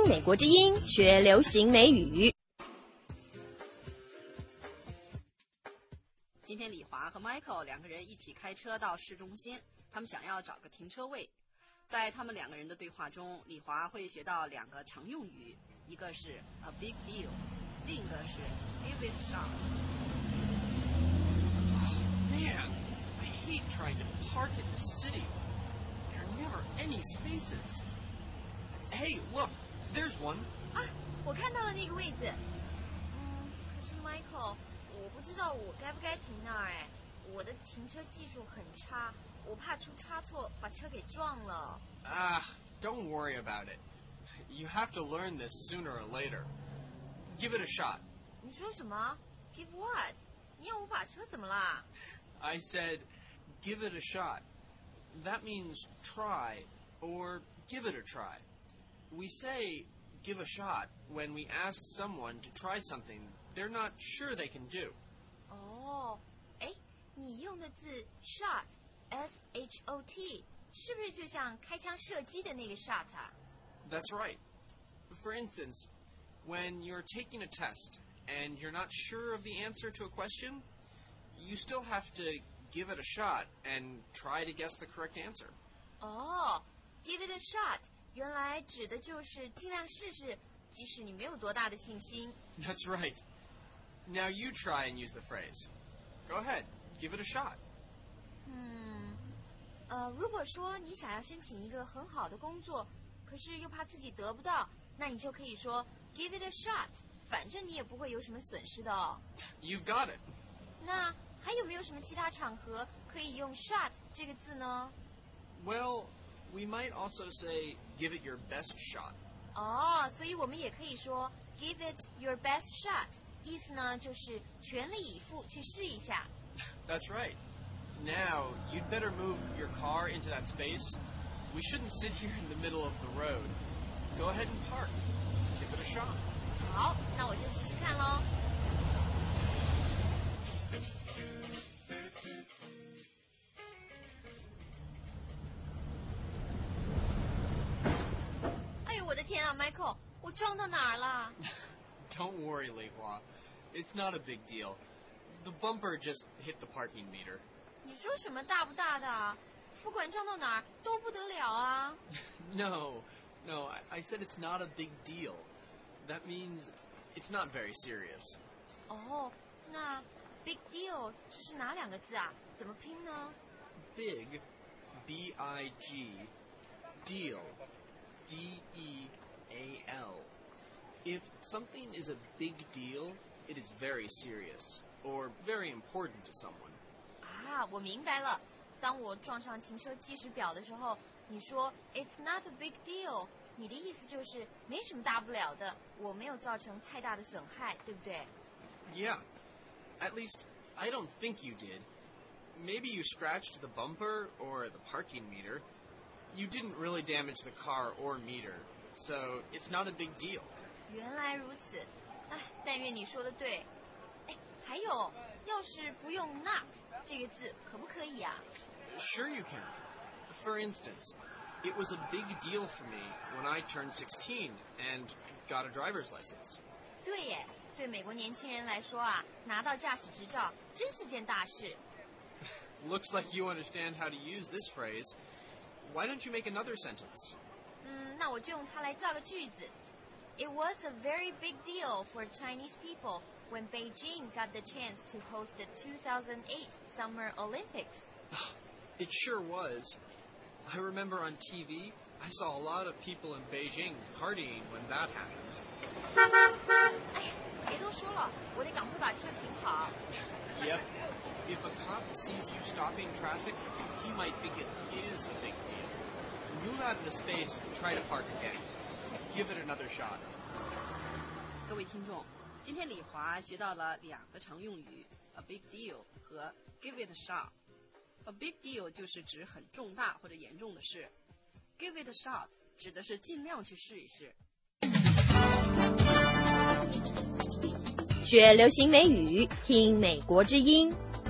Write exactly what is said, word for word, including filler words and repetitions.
听美国之音，学流行美语。 今天李华和 Michael 两个人一起开车到市中心，他们想要找个停车位。在他们两个人的对话中，李华会学到两个常用语，一个是 a big deal， 另一个是 give it a shot。Man, I hate trying to park in the city. There are never any spaces. Hey, look, there's one. 啊，我看到了那个位置。嗯，可是 Michael， 我不知道我该不该停那儿哎，我的停车技术很差，我怕出差错把车给撞了。 Ah, don't worry about it. You have to learn this sooner or later. Give it a shot. 你说什么 ？Give what？ 你要我把车怎么啦？ I said, give it a shot. That means try or give it a try. We say give a shot when we ask someone to try something they're not sure they can do. 哦，哎，你用的字 shot S H O T 是不是就像开枪射击的那个 shot 啊？ That's right. For instance, when you're taking a test and you're not sure of the answer to a question, you still have to give it a shot and try to guess the correct answer. 哦 give it a shot 原来指的就是尽量试试，即使你没有多大的信心。 That's right. Now you try and use the phrase. Go ahead, give it a shot. 嗯，呃，如果说你想要申请一个很好的工作，可是又怕自己得不到，那你就可以说 give it a shot， 反正你也不会有什么损失的哦。 You've got it. 那还有没有什么其他场合可以用 shot 这个字呢？ Well, we might also say give it your best shot. 哦，所以我们也可以说 give it your best shot， 意思呢就是全力以赴去试一下。 That's right. Now, you'd better move your car into that space. We shouldn't sit here in the middle of the road. Go ahead and park. Give it a shot. 好，那我就试试看咯。哎呦，我的天啊 ，Michael， 我撞到哪儿了？ Don't worry, Lei Hua. It's not a big deal. The bumper just hit the parking meter. 你说什么大不大的啊？不管撞到哪儿都不得了啊！ No, no, I, I said it's not a big deal. That means it's not very serious. 哦，那 big deal 这是哪两个字啊？怎么拼呢？ Big, B I G, deal, D E A L. If something is a big deal, it is very serious or very important to someone. 啊，我明白了。当我撞上停车计时表的时候，你说 "It's not a big deal"， 你的意思就是没什么大不了的，我没有造成太大的损害，对不对？ Yeah, at least I don't think you did. Maybe you scratched the bumper or the parking meter. You didn't really damage the car or meter, so it's not a big deal. 原来如此，哎，但愿你说的对。哎，还有，要是不用 not 这个字，可不可以啊？ Sure you can. For instance, it was a big deal for me when I turned sixteen and got a driver's license. 对耶，对美国年轻人来说啊，拿到驾驶执照真是件大事。 Looks like you understand how to use this phrase. Why don't you make another sentence? 嗯，那我就用它来造个句子。It was a very big deal for Chinese people when Beijing got the chance to host the two thousand eight Summer Olympics. It sure was. I remember on T V, I saw a lot of people in Beijing partying when that happened. 哎，别多说了，我得赶快把车停好。 Yep. If a cop sees you stopping traffic, he might think it is a big deal. Move out of the space and try to park again. Give it another shot. 各位听众，今天李华学到了两个常用语 a big deal 和 give it a shot。 A big deal 就是指很重大或者严重的事， give it a shot 指的是尽量去试一试。 学流行美语，听美国之音。